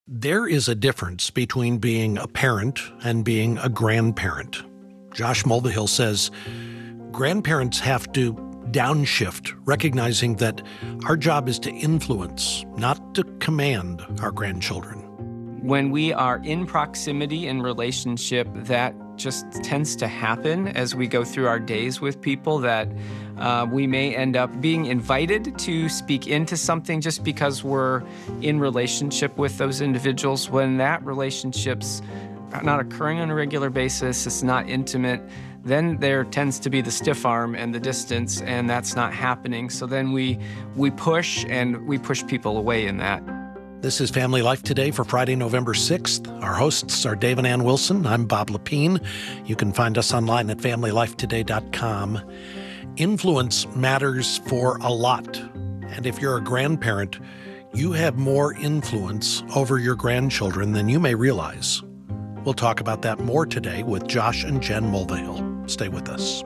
There is a difference between being a parent and being a grandparent. Josh Mulvihill says grandparents have to downshift, recognizing that our job is to influence, not to command our grandchildren. When we are in proximity in relationship, that just tends to happen as we go through our days with people, that we may end up being invited to speak into something just because we're in relationship with those individuals. When that relationship's not occurring on a regular basis, it's not intimate, then there tends to be the stiff arm and the distance, and that's not happening. So then we push people away in that. This is Family Life Today for Friday, November 6th. Our hosts are Dave and Ann Wilson. I'm Bob Lepine. You can find us online at familylifetoday.com. Influence matters for a lot. And if you're a grandparent, you have more influence over your grandchildren than you may realize. We'll talk about that more today with Josh and Jen Mulvihill. Stay with us.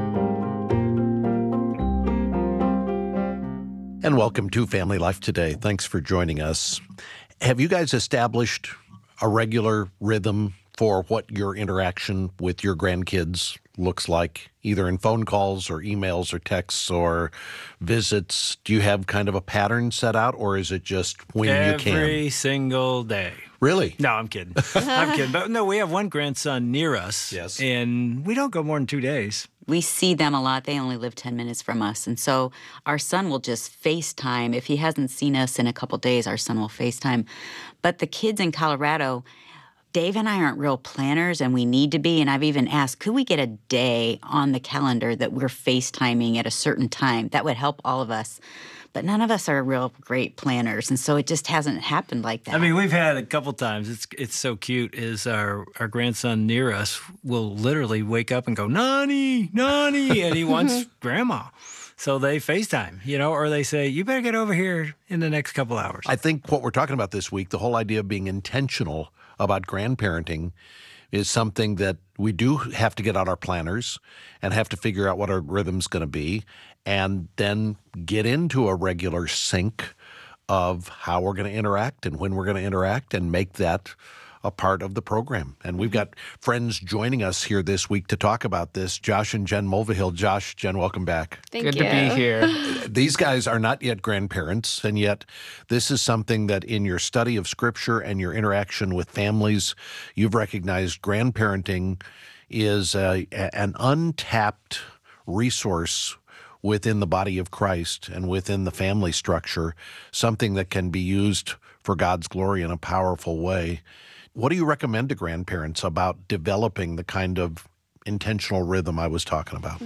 And welcome to Family Life Today. Thanks for joining us. Have you guys established a regular rhythm for what your interaction with your grandkids looks like, either in phone calls or emails or texts or visits? Do you have kind of a pattern set out, or is it just when you can? Every single day. Really? No, I'm kidding. I'm kidding. But no, we have one grandson near us. Yes. And we don't go more than 2 days. We see them a lot. They only live 10 minutes from us. And so our son will just FaceTime. If he hasn't seen us in a couple days, our son will FaceTime. But the kids in Colorado, Dave and I aren't real planners, and we need to be. And I've even asked, could we get a day on the calendar that we're FaceTiming at a certain time? That would help all of us. But none of us are real great planners, and so it just hasn't happened like that. I mean, we've had a couple times. It's so cute. Is our grandson near us will literally wake up and go, "Nani, Nani," and he wants grandma. So they FaceTime, or they say, "You better get over here in the next couple hours." I think what we're talking about this week, the whole idea of being intentional about grandparenting, is something that we do have to get out our planners and have to figure out what our rhythm's going to be, and then get into a regular sync of how we're going to interact and when we're going to interact, and make that a part of the program. And we've got friends joining us here this week to talk about this. Josh and Jen Mulvihill. Josh, Jen, welcome back. Good to be here. These guys are not yet grandparents, and yet this is something that in your study of Scripture and your interaction with families, you've recognized grandparenting is an untapped resource within the body of Christ and within the family structure, something that can be used for God's glory in a powerful way. What do you recommend to grandparents about developing the kind of intentional rhythm I was talking about?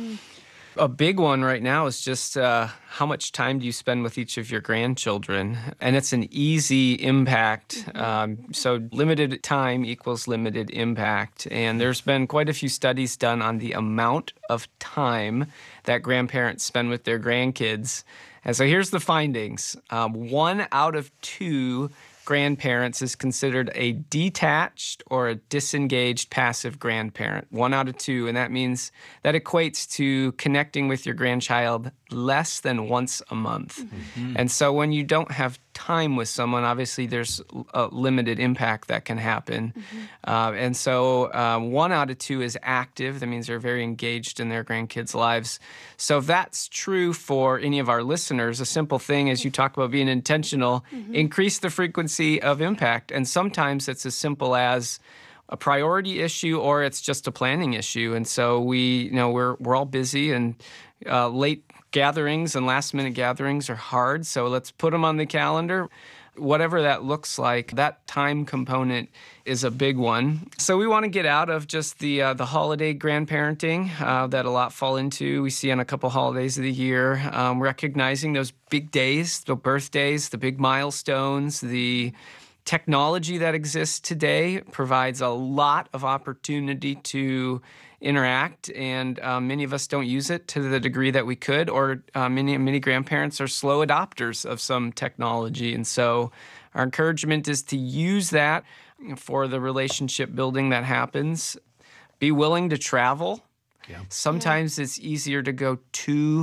A big one right now is just how much time do you spend with each of your grandchildren? And it's an easy impact. So limited time equals limited impact. And there's been quite a few studies done on the amount of time that grandparents spend with their grandkids. And so here's the findings. 1 out of 2 grandparents is considered a detached or a disengaged passive grandparent. 1 out of 2, and that means that equates to connecting with your grandchild less than once a month. Mm-hmm. And so when you don't have time with someone, obviously there's a limited impact that can happen. Mm-hmm. And so 1 out of 2 is active. That means they're very engaged in their grandkids' lives. So if that's true for any of our listeners, a simple thing as you talk about being intentional, increase the frequency of impact. And sometimes it's as simple as a priority issue, or it's just a planning issue. And so we're all busy, and late gatherings and last-minute gatherings are hard. So let's put them on the calendar. Whatever that looks like, that time component is a big one. So we want to get out of just the holiday grandparenting that a lot fall into. We see on a couple holidays of the year, recognizing those big days, the birthdays, the big milestones, the technology that exists today provides a lot of opportunity to interact, and many of us don't use it to the degree that we could, or many grandparents are slow adopters of some technology. And so our encouragement is to use that for the relationship building that happens. Be willing to travel. Yeah. Sometimes it's easier to go to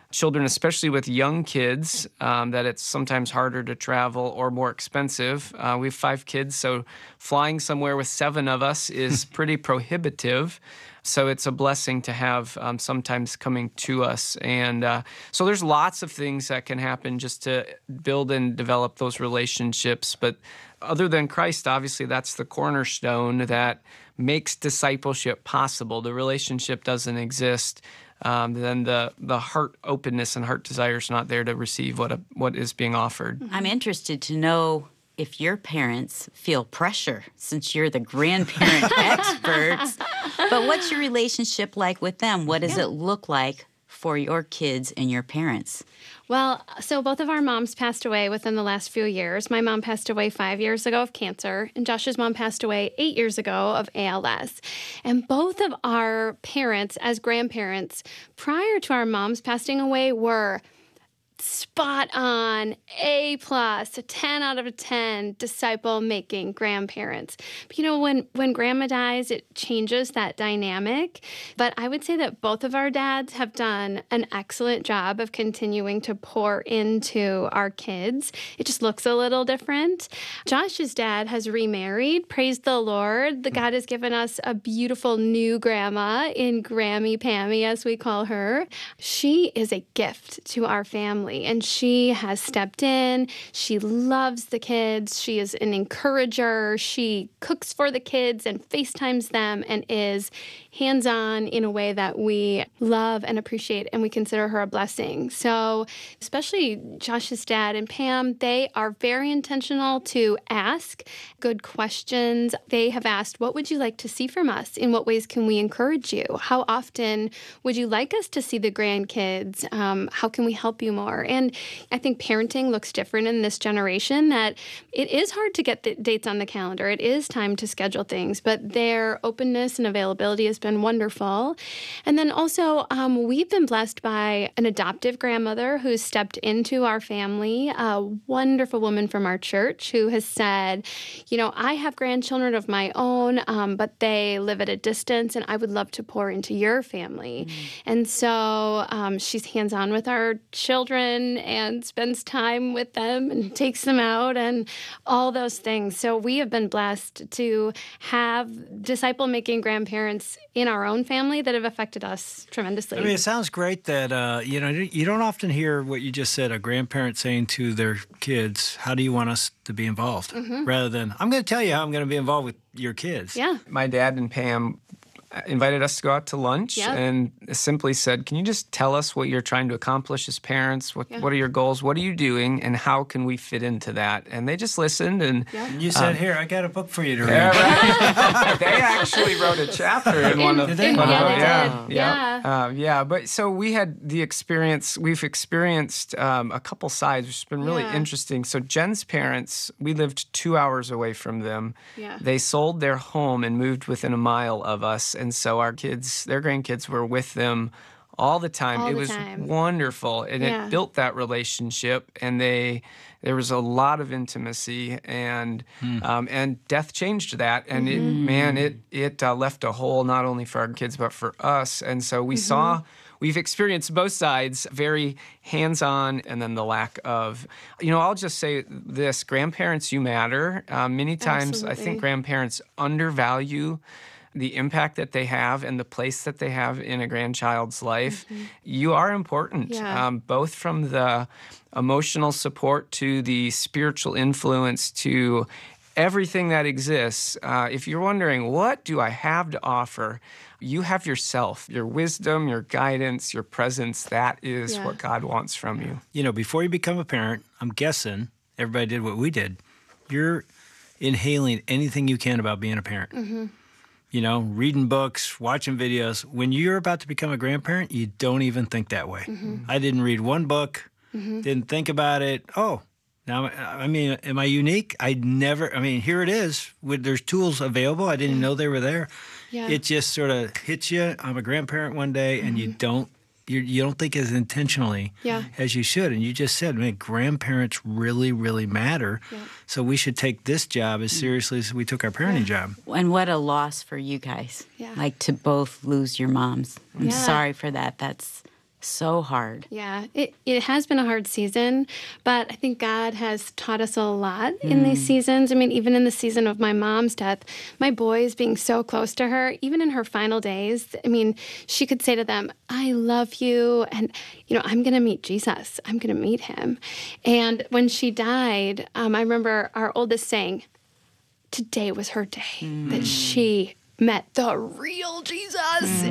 children, especially with young kids, that it's sometimes harder to travel or more expensive. We have 5 kids, so flying somewhere with 7 of us is pretty prohibitive. So it's a blessing to have sometimes coming to us. And so there's lots of things that can happen just to build and develop those relationships. But other than Christ, obviously, that's the cornerstone that makes discipleship possible. The relationship doesn't exist. Then the heart openness and heart desire is not there to receive what is being offered. I'm interested to know if your parents feel pressure, since you're the grandparent experts. But what's your relationship like with them? What does it look like for your kids and your parents? Well, so both of our moms passed away within the last few years. My mom passed away 5 years ago of cancer, and Josh's mom passed away 8 years ago of ALS. And both of our parents, as grandparents, prior to our moms passing away, were spot on, A+, a 10 out of a 10 disciple-making grandparents. But, when grandma dies, it changes that dynamic. But I would say that both of our dads have done an excellent job of continuing to pour into our kids. It just looks a little different. Josh's dad has remarried. Praise the Lord. The God has given us a beautiful new grandma in Grammy Pammy, as we call her. She is a gift to our family. And she has stepped in. She loves the kids. She is an encourager. She cooks for the kids and FaceTimes them and is hands-on in a way that we love and appreciate, and we consider her a blessing. So especially Josh's dad and Pam, they are very intentional to ask good questions. They have asked, what would you like to see from us? In what ways can we encourage you? How often would you like us to see the grandkids? How can we help you more? And I think parenting looks different in this generation, that it is hard to get the dates on the calendar. It is time to schedule things, but their openness and availability has been wonderful. And then also, we've been blessed by an adoptive grandmother who's stepped into our family, a wonderful woman from our church who has said, I have grandchildren of my own, but they live at a distance, and I would love to pour into your family. And so she's hands-on with our children and spends time with them and takes them out and all those things. So we have been blessed to have disciple-making grandparents in our own family that have affected us tremendously. I mean, it sounds great that, you don't often hear what you just said, a grandparent saying to their kids, how do you want us to be involved? Rather than, I'm going to tell you how I'm going to be involved with your kids. Yeah. My dad and Pam invited us to go out to lunch and simply said, can you just tell us what you're trying to accomplish as parents? What are your goals? What are you doing? And how can we fit into that? And they just listened. And you said, here, I got a book for you to read. Yeah, right. They actually wrote a chapter in one of them. Yeah. But so we had the experience, we've experienced a couple sides, which has been really interesting. So Jen's parents, we lived 2 hours away from them. Yeah. They sold their home and moved within a mile of us. And so our kids, their grandkids were with them all the time. It was wonderful. And it built that relationship. And there was a lot of intimacy, and death changed that. And it left a hole not only for our kids, but for us. And so we've experienced both sides, very hands-on, and then the lack of, I'll just say this, grandparents, you matter. Many times I think grandparents undervalue the impact that they have and the place that they have in a grandchild's life. You are important, both from the emotional support to the spiritual influence to everything that exists. If you're wondering, what do I have to offer? You have yourself, your wisdom, your guidance, your presence. That is what God wants from you. Before you become a parent, I'm guessing everybody did what we did. You're inhaling anything you can about being a parent. Reading books, watching videos. When you're about to become a grandparent, you don't even think that way. I didn't read one book, didn't think about it. Oh, now, am I unique? Here it is. There's tools available. I didn't know they were there. Yeah. It just sort of hits you. I'm a grandparent one day, and you don't think as intentionally as you should. And you just said, grandparents really, really matter. Yeah. So we should take this job as seriously as we took our parenting job. And what a loss for you guys, to both lose your moms. I'm sorry for that. That's So hard. Yeah, it has been a hard season, but I think God has taught us a lot in these seasons. I mean, even in the season of my mom's death, my boys being so close to her, even in her final days, I mean, she could say to them, I love you, and, I'm going to meet Jesus. I'm going to meet him. And when she died, I remember our oldest saying, today was her day, that she met the real Jesus.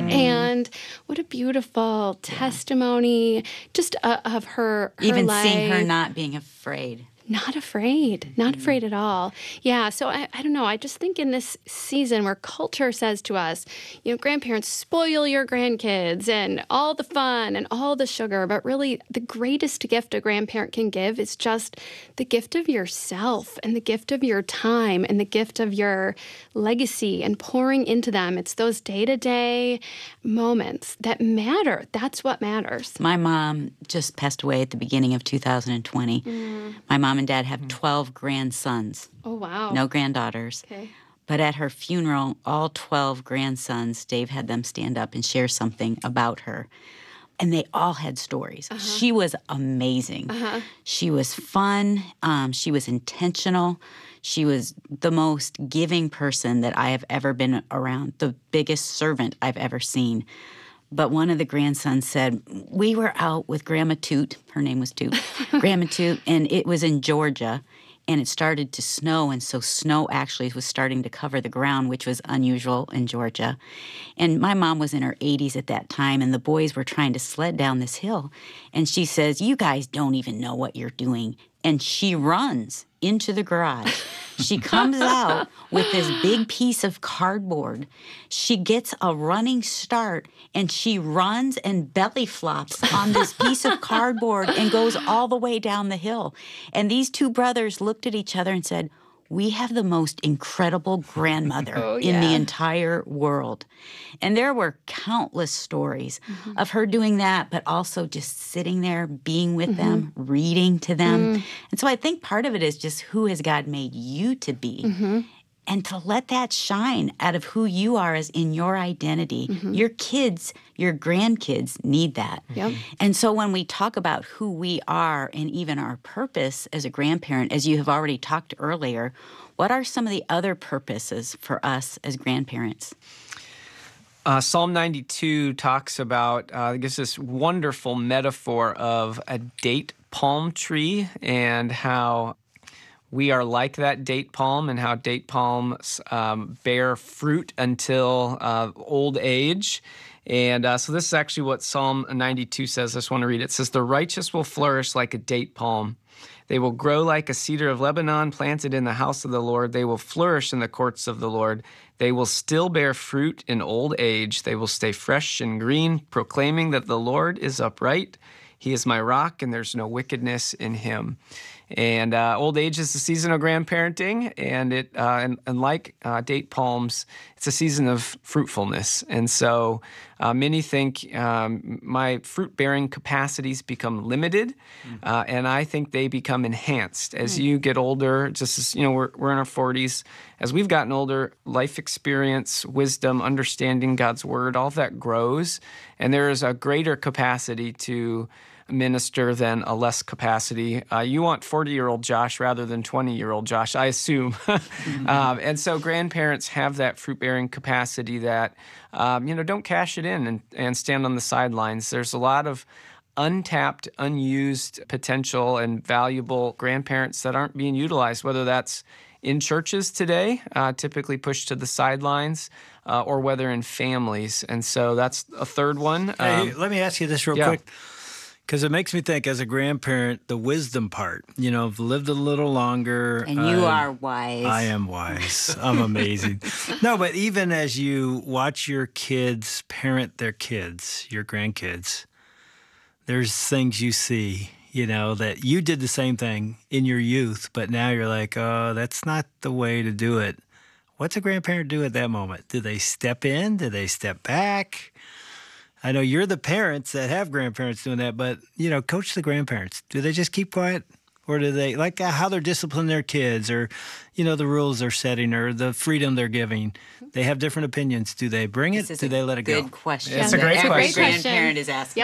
And what a beautiful testimony just of her Even life. seeing her not being afraid. Not afraid at all. Yeah, so I don't know. I just think in this season where culture says to us, grandparents, spoil your grandkids and all the fun and all the sugar, but really the greatest gift a grandparent can give is just the gift of yourself and the gift of your time and the gift of your legacy and pouring into them. It's those day-to-day moments that matter. That's what matters. My mom just passed away at the beginning of 2020. My mom and dad have 12 grandsons. Oh, wow. No granddaughters. Okay. But at her funeral, all 12 grandsons, Dave had them stand up and share something about her. And they all had stories. She was amazing. She was fun. She was intentional. She was the most giving person that I have ever been around, the biggest servant I've ever seen. But one of the grandsons said, we were out with Grandma Toot. Her name was Toot. Grandma Toot, and it was in Georgia. And it started to snow, and so snow actually was starting to cover the ground, which was unusual in Georgia. And my mom was in her 80s at that time, and the boys were trying to sled down this hill. And she says, you guys don't even know what you're doing. And she runs into the garage. She comes out with this big piece of cardboard. She gets a running start, and she runs and belly flops on this piece of cardboard and goes all the way down the hill. And these two brothers looked at each other and said, we have the most incredible grandmother in the entire world. And there were countless stories of her doing that, but also just sitting there, being with them, reading to them. And so I think part of it is just who has God made you to be? And to let that shine out of who you are as in your identity. Your kids, your grandkids need that. Yep. And so when we talk about who we are and even our purpose as a grandparent, as you have already talked earlier, what are some of the other purposes for us as grandparents? Psalm 92 talks about, gives this wonderful metaphor of a date palm tree and how we are like that date palm and how date palms bear fruit until old age. And so this is actually what Psalm 92 says. I just want to read it. It says, the righteous will flourish like a date palm. They will grow like a cedar of Lebanon, planted in the house of the Lord. They will flourish in the courts of the Lord. They will still bear fruit in old age. They will stay fresh and green, proclaiming that the Lord is upright. He is my rock, and there's no wickedness in him. And old age is the season of grandparenting, and it and like date palms, it's a season of fruitfulness. And so many think my fruit-bearing capacities become limited, and I think they become enhanced as you get older. Just as we're in our 40s, as we've gotten older, life experience, wisdom, understanding God's word, all of that grows, and there is a greater capacity to minister than a less capacity. You want 40-year-old Josh rather than 20-year-old Josh, I assume. And so grandparents have that fruit-bearing capacity that, don't cash it in and stand on the sidelines. There's a lot of untapped, unused potential and valuable grandparents that aren't being utilized, whether that's in churches today, typically pushed to the sidelines, or whether in families. And so that's a third one. Hey, let me ask you this real quick. Because it makes me think, as a grandparent, the wisdom part. I've lived a little longer. And you are wise. I am wise. I'm amazing. No, but even as you watch your kids parent their kids, your grandkids, there's things you see, that you did the same thing in your youth, but now you're like, oh, that's not the way to do it. What's a grandparent do at that moment? Do they step in? Do they step back? I know you're the parents that have grandparents doing that, but, coach the grandparents. Do they just keep quiet? Or do they, like how they're disciplining their kids or, the rules they're setting or the freedom they're giving? They have different opinions. Do they bring it? Do they let it go? Good question. It's a great Every question. grandparent is asking. Yep.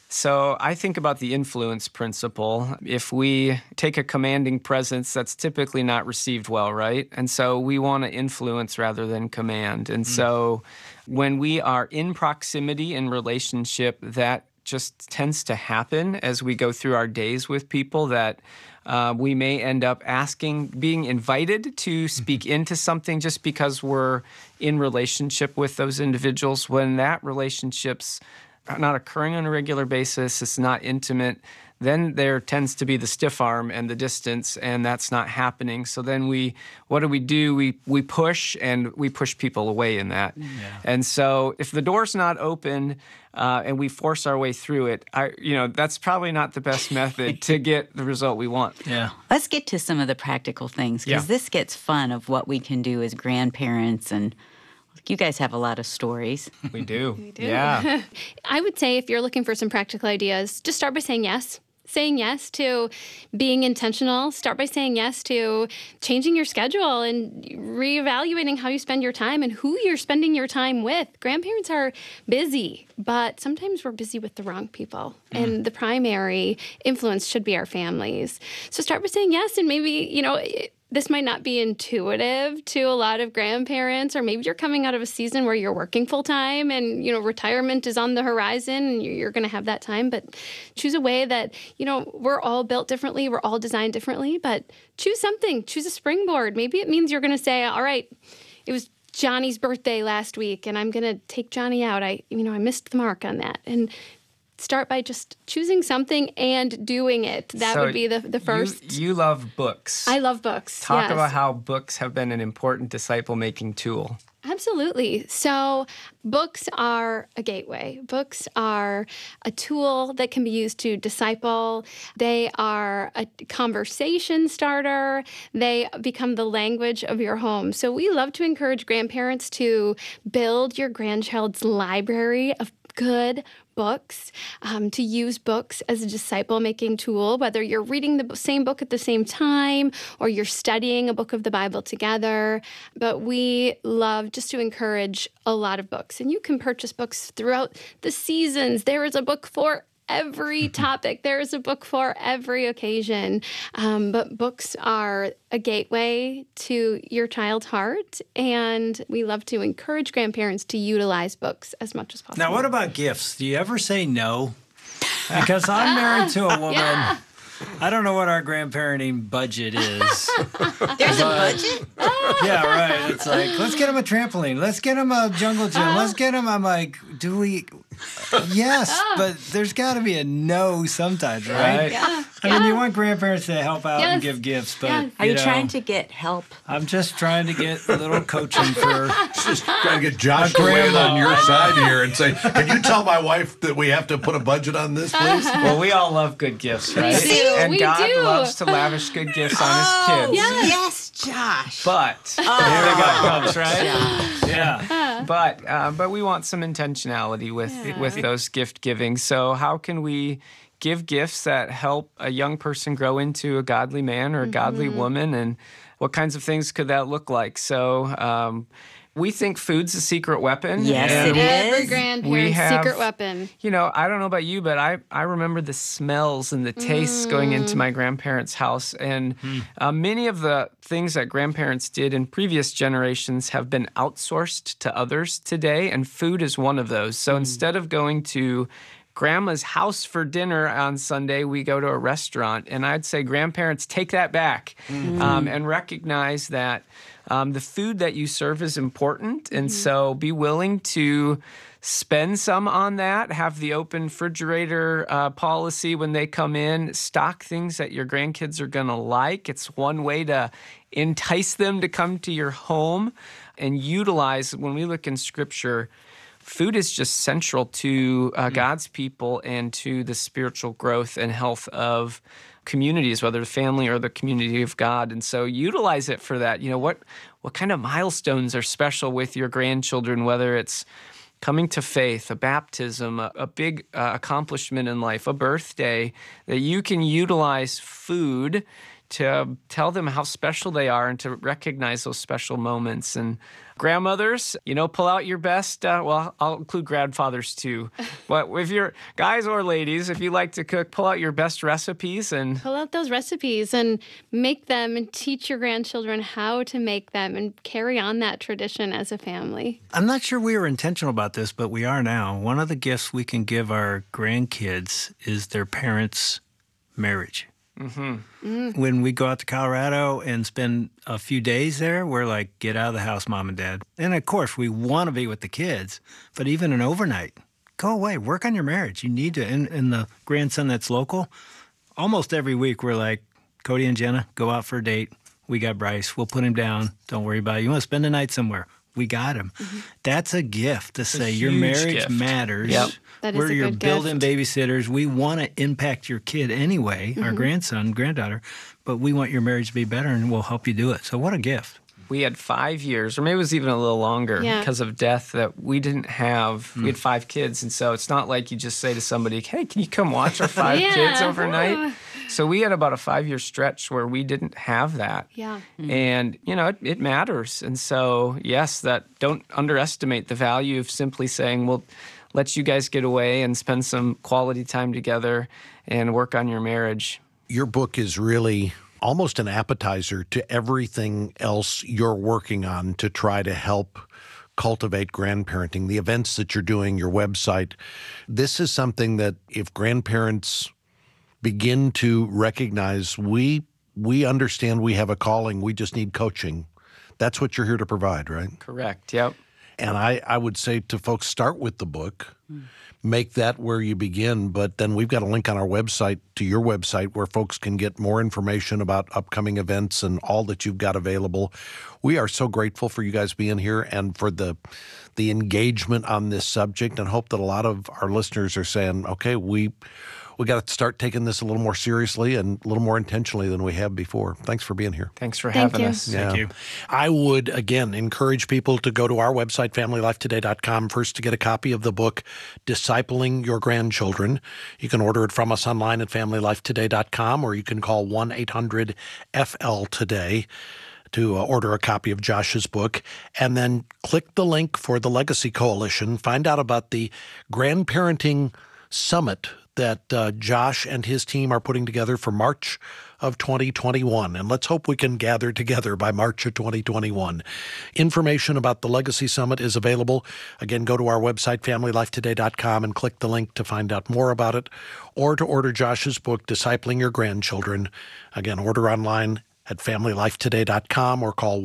So I think about the influence principle. If we take a commanding presence, that's typically not received well, right? And so we want to influence rather than command. And so when we are in proximity in relationship, that just tends to happen as we go through our days with people, that we may end up being invited to speak into something just because we're in relationship with those individuals. When that relationship's not occurring on a regular basis, it's not intimate, then there tends to be the stiff arm and the distance, and that's not happening. So then what do? We push, and we push people away in that. Yeah. And so if the door's not open and we force our way through it, that's probably not the best method to get the result we want. Yeah. Let's get to some of the practical things, because this gets fun of what we can do as grandparents, and you guys have a lot of stories. We do. We do. Yeah. I would say if you're looking for some practical ideas, just start by saying yes. Saying yes to being intentional. Start by saying yes to changing your schedule and reevaluating how you spend your time and who you're spending your time with. Grandparents are busy, but sometimes we're busy with the wrong people. And the primary influence should be our families. So start by saying yes, and maybe, this might not be intuitive to a lot of grandparents, or maybe you're coming out of a season where you're working full time and, retirement is on the horizon and you're going to have that time. But choose a way that, we're all built differently. We're all designed differently, but choose something. Choose a springboard. Maybe it means you're going to say, all right, it was Johnny's birthday last week and I'm going to take Johnny out. I missed the mark on that. And start by just choosing something and doing it. That would be the first. You love books. I love books. Talk about how books have been an important disciple-making tool. Absolutely. So books are a gateway. Books are a tool that can be used to disciple. They are a conversation starter. They become the language of your home. So we love to encourage grandparents to build your grandchild's library of good books, to use books as a disciple-making tool, whether you're reading the same book at the same time or you're studying a book of the Bible together. But we love just to encourage a lot of books. And you can purchase books throughout the seasons. There is a book for every topic. There is a book for every occasion. But books are a gateway to your child's heart, and we love to encourage grandparents to utilize books as much as possible. Now, what about gifts? Do you ever say no? Because I'm married to a woman. Yeah. I don't know what our grandparenting budget is. There's a budget? Yeah, right. It's like, let's get him a trampoline. Let's get him a jungle gym. Let's get him. I'm like, do we? Yes, but there's got to be a no sometimes, right? Yeah. I mean, you want grandparents to help out and Yes. give gifts, but Yes. Are you trying to get help? I'm just trying to get a little coaching for. Just trying to get Josh to weigh in on your side here and say, can you tell my wife that we have to put a budget on this, please? Well, we all love good gifts, right? do. And We God do. loves to lavish good gifts on his kids. Yes, Josh. But here it comes, right? Yeah. But we want some intentionality with those gift giving. So how can we give gifts that help a young person grow into a godly man or a godly woman, and what kinds of things could that look like? So we think food's a secret weapon. Yes, and it is. Every grandparent's We have- secret weapon. I don't know about you, but I remember the smells and the tastes going into my grandparents' house. And many of the things that grandparents did in previous generations have been outsourced to others today, and food is one of those. So instead of going to Grandma's house for dinner on Sunday, we go to a restaurant. And I'd say grandparents, take that back and recognize that the food that you serve is important. And so be willing to spend some on that, have the open refrigerator policy when they come in, stock things that your grandkids are going to like. It's one way to entice them to come to your home and utilize, when we look in Scripture, food is just central to God's people and to the spiritual growth and health of communities, whether the family or the community of God. And so utilize it for that. What kind of milestones are special with your grandchildren, whether it's coming to faith, a baptism, a big accomplishment in life, a birthday, that you can utilize food to tell them how special they are and to recognize those special moments. And grandmothers, pull out your best. Well, I'll include grandfathers too. But if you're guys or ladies, if you like to cook, pull out your best recipes and pull out those recipes and make them and teach your grandchildren how to make them and carry on that tradition as a family. I'm not sure we were intentional about this, but we are now. One of the gifts we can give our grandkids is their parents' marriage. When we go out to Colorado and spend a few days there, we're like, get out of the house, Mom and Dad. And of course, we want to be with the kids, but even an overnight, go away, work on your marriage. You need to. And the grandson that's local, almost every week we're like, Cody and Jenna, go out for a date. We got Bryce. We'll put him down. Don't worry about it. You want to spend the night somewhere? We got him. That's a gift to say your marriage gift. Matters. Yep. That is a You're good building gift. babysitters. We want to impact your kid anyway, our grandson, granddaughter, but we want your marriage to be better and we'll help you do it. So what a gift. we had 5 years, or maybe it was even a little longer Yeah. because of death, that we didn't have. We had 5 kids, and so it's not like you just say to somebody, hey, can you come watch our 5 Yeah. kids overnight? So we had about a 5-year stretch where we didn't have that. Yeah. And, you know, it matters. And so, yes, don't underestimate the value of simply saying, well, let you guys get away and spend some quality time together and work on your marriage. Your book is really almost an appetizer to everything else you're working on to try to help cultivate grandparenting, the events that you're doing, your website. This is something that if grandparents begin to recognize, we understand we have a calling, we just need coaching. That's what you're here to provide, right? Correct. Yep. And I would say to folks, start with the book, make that where you begin. But then we've got a link on our website to your website where folks can get more information about upcoming events and all that you've got available. We are so grateful for you guys being here and for the engagement on this subject, and hope that a lot of our listeners are saying, okay, we got to start taking this a little more seriously and a little more intentionally than we have before. Thanks for being here. Thanks for Thank having you. us. Thank you. I would, again, encourage people to go to our website, FamilyLifeToday.com, first to get a copy of the book, Discipling Your Grandchildren. You can order it from us online at FamilyLifeToday.com, or you can call 1-800-FL-TODAY to order a copy of Josh's book, and then click the link for the Legacy Coalition. Find out about the Grandparenting Summit that Josh and his team are putting together for March of 2021. And let's hope we can gather together by March of 2021. Information about the Legacy Summit is available. Again, go to our website, FamilyLifeToday.com, and click the link to find out more about it, or to order Josh's book, Discipling Your Grandchildren. Again, order online at FamilyLifeToday.com or call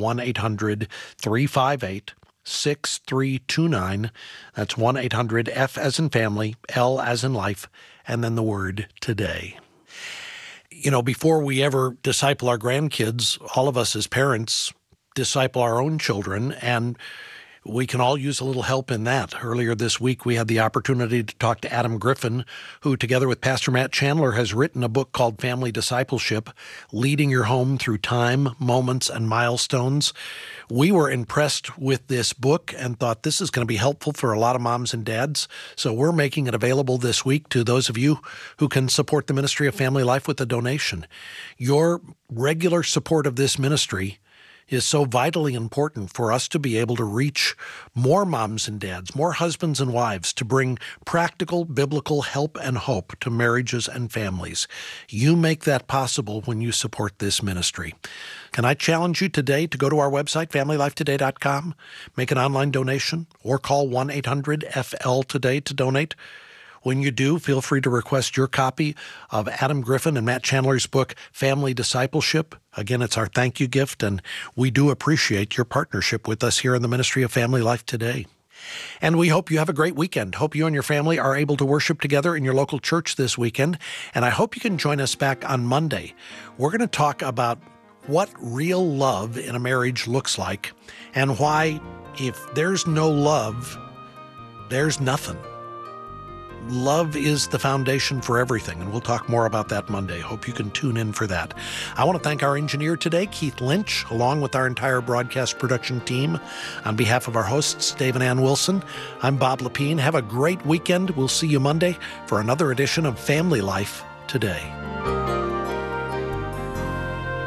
1-800-358-6329. That's 1-800-F as in family, L as in life, and then the word today. You know, before we ever disciple our grandkids, all of us as parents disciple our own children, and we can all use a little help in that. Earlier this week, we had the opportunity to talk to Adam Griffin, who, together with Pastor Matt Chandler, has written a book called Family Discipleship, Leading Your Home Through Time, Moments, and Milestones. We were impressed with this book and thought this is going to be helpful for a lot of moms and dads. So we're making it available this week to those of you who can support the ministry of Family Life with a donation. Your regular support of this ministry is so vitally important for us to be able to reach more moms and dads, more husbands and wives, to bring practical biblical help and hope to marriages and families. You make that possible when you support this ministry. Can I challenge you today to go to our website, FamilyLifeToday.com, make an online donation, or call 1-800-FL-TODAY to donate? When you do, feel free to request your copy of Adam Griffin and Matt Chandler's book, Family Discipleship. Again, it's our thank you gift, and we do appreciate your partnership with us here in the Ministry of Family Life Today. And we hope you have a great weekend. Hope you and your family are able to worship together in your local church this weekend, and I hope you can join us back on Monday. We're going to talk about what real love in a marriage looks like, and why, if there's no love, there's nothing. Love is the foundation for everything, and we'll talk more about that Monday. Hope you can tune in for that. I want to thank our engineer today, Keith Lynch, along with our entire broadcast production team. On behalf of our hosts, Dave and Ann Wilson, I'm Bob Lepine. Have a great weekend. We'll see you Monday for another edition of Family Life Today.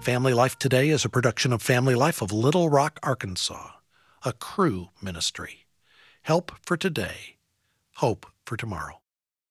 Family Life Today is a production of Family Life of Little Rock, Arkansas, a Cru ministry. Help for today, hope for tomorrow.